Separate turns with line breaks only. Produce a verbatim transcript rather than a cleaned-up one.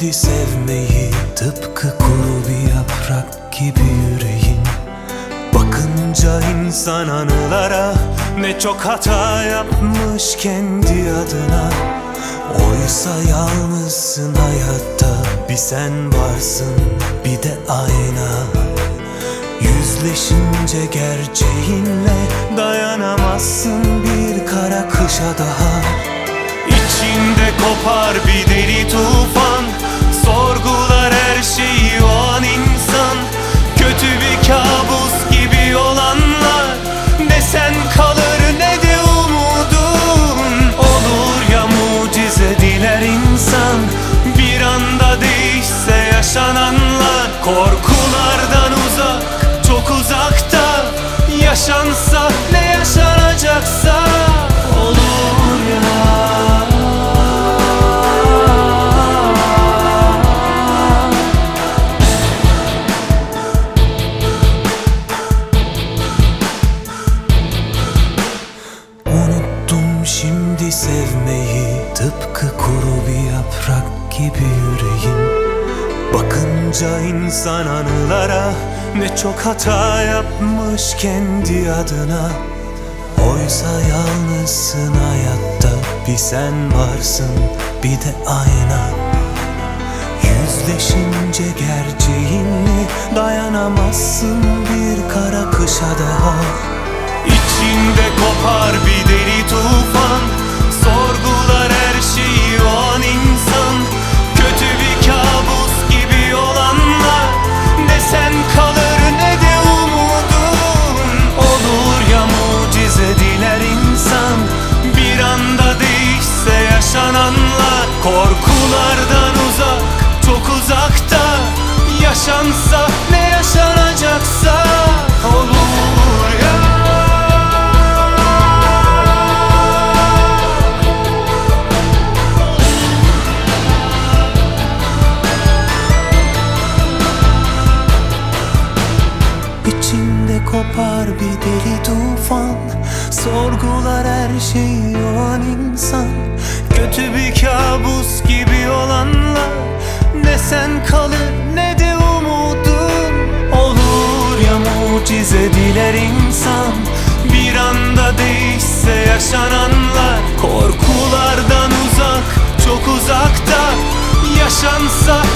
şimdi sevmeyi, tıpkı kuru bir yaprak gibi yüreğin. Bakınca insan anılara, ne çok hata yapmış kendi adına. Oysa yalnızsın hayatta, bir sen varsın bir de ayna. Yüzleşince gerçeğinle dayanamazsın bir kara kışa daha. İçinde kopar bir deli tufan, sorgular her şeyi o an insan. Kötü bir kabus gibi olanlar, ne sen kalır ne de umudun. Olur ya mucize diler insan, bir anda değişse yaşananlar. Korkulardan uzak, çok uzakta, yaşansa ne yaşanacaksa olur ya. Unuttum şimdi sevmeyi, tıpkı kuru bir yaprak gibi yüreğin. Bakınca insan anılara, ne çok hata yapmış kendi adına. Oysa yalnızsın hayatta, bir sen varsın bir de ayna. Yüzleşince gerçeğinle dayanamazsın bir kara kışa daha. İçinde kopar bir deli tufan, sorgular her şeyi o an insan. Kötü bir kabus gibi olanlar, ne sen kalır ne de umudun. Olur ya mucize diler insan, bir anda değişse yaşananlar. Korkulardan uzak, çok uzakta, yaşansa ne yaşanacaksa olur ya. İçinde kopar bir deli tufan, sorgular her şeyi o an insan. Kötü bir kabus gibi olanlar, ne sen kalır ne de umudun. Olur ya mucize diler insan, bir anda değişse yaşananlar. Korkulardan uzak, çok uzakta, yaşansa